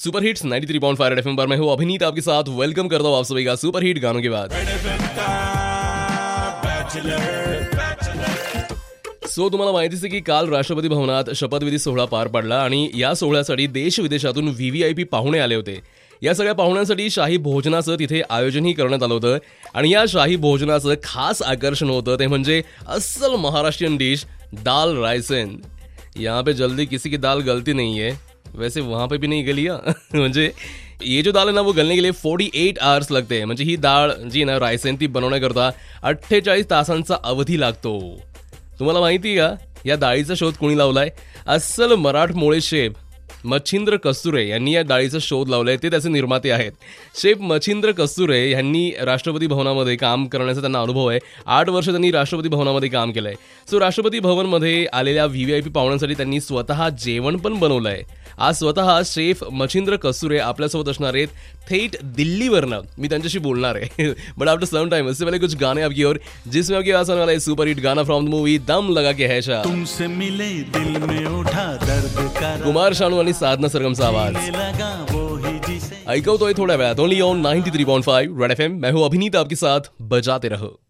Super hits 93.5 red FM पर मैं हूँ अभिनीत आपके साथ वेलकम करता हूँ आप सभी का सुपर हिट गानों के बाद। तुम्हाला माहितीच आहे की काल राष्ट्रपती भवनात शपथविधी सोहळा पार पडला आणि या सोहळ्यासाठी देश विदेशातून व्हीव्हीआयपी पाहुणे आले होते। या सगळ्या पाहुण्यांसाठी शाही भोजनाचं तिथे आयोजनही करण्यात आलं होतं आणि या शाही भोजनाचं खास आकर्षण होतं ते म्हणजे अस्सल महाराष्ट्रीयन डिश दाल रायसेन। यहाँ पे जल्दी किसी की दाल गलती नहीं है, वैसे वहाँ पे भी नहीं गली म्हणजे ये जो दाल है ना वो गलने के लिए 48 आवर्स लगते हैं। म्हणजे ही डाळ जी ना रायसेन ती बनवण्याकरता 48 तासांचा अवधी लागतो। तुम्हाला माहिती आहे का या डाळीचा शोध कोणी लावलाय? अस्सल मराठमोळे शेफ मच्छिंद्र कस्तुरे यांनी या डाळीचा शोध लावलाय। ते त्याचे निर्माते आहेत। शेफ मच्छिंद्र कस्तुरे यांनी राष्ट्रपती भवनामध्ये काम करण्याचा त्यांना अनुभव आहे। 8 वर्ष त्यांनी राष्ट्रपती भवनामध्ये काम केलंय। राष्ट्रपती भवनमध्ये आलेल्या व्हीव्हीआयपी पाहुण्यांसाठी त्यांनी स्वतः जेवण पण बनवलंय। आज स्वतः शेफ मच्छिंद्र कस्तुरे आपल्यासोबत असणार आहेत थेट दिल्लीवरनं। मी त्यांच्याशी बोलणार आहे बट आफ्टर सम टाइम इससे पहले कुछ गाने आपकी ओर, जिसमें आपके पास आने वाला है सुपर हिट गाना from the movie Dum Laga के है शाह। तुमसे मिले दिल में उठा दर्द का कुमार शानू आणि साधना सरगमचा आवाज ऐकवतोय थोड्या वेळात ओनली ऑन 93.5 रेड एफएम। मैं हूं अभिनीत आपके साथ, बजाते रहो।